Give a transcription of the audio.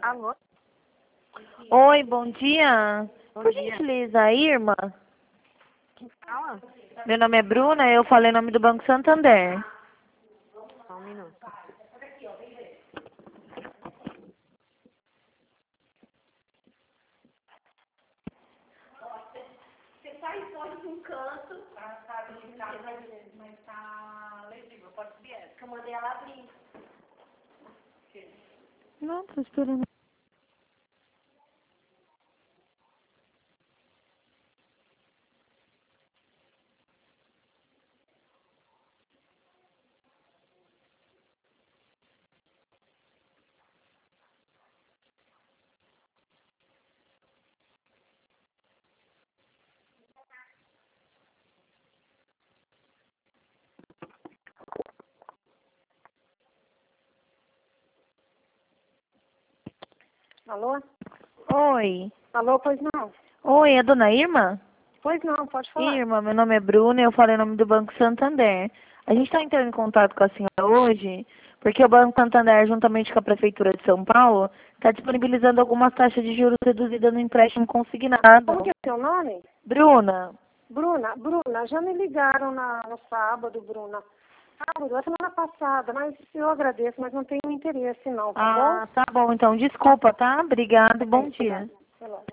Alô? Oi, bom dia. Bom Por dia. gentileza, Irma? Quem fala? Meu nome é Bruna, eu falei em nome do Banco Santander. Só um minuto. Não, tô esperando. Alô? Oi. Alô, pois não? Oi, é a dona Irma? Pois não, pode falar. Irma, meu nome é Bruna, eu falei em nome do Banco Santander. A gente está entrando em contato com a senhora hoje porque o Banco Santander, juntamente com a Prefeitura de São Paulo, está disponibilizando algumas taxas de juros reduzidas no empréstimo consignado. Como que é seu nome? Bruna, Bruna, já me ligaram no sábado, Bruna. Sábado, a semana passada, mas eu agradeço, mas não tenho interesse não, tá bom? tá bom, então desculpa, tá? Obrigada e bom dia. Sei lá.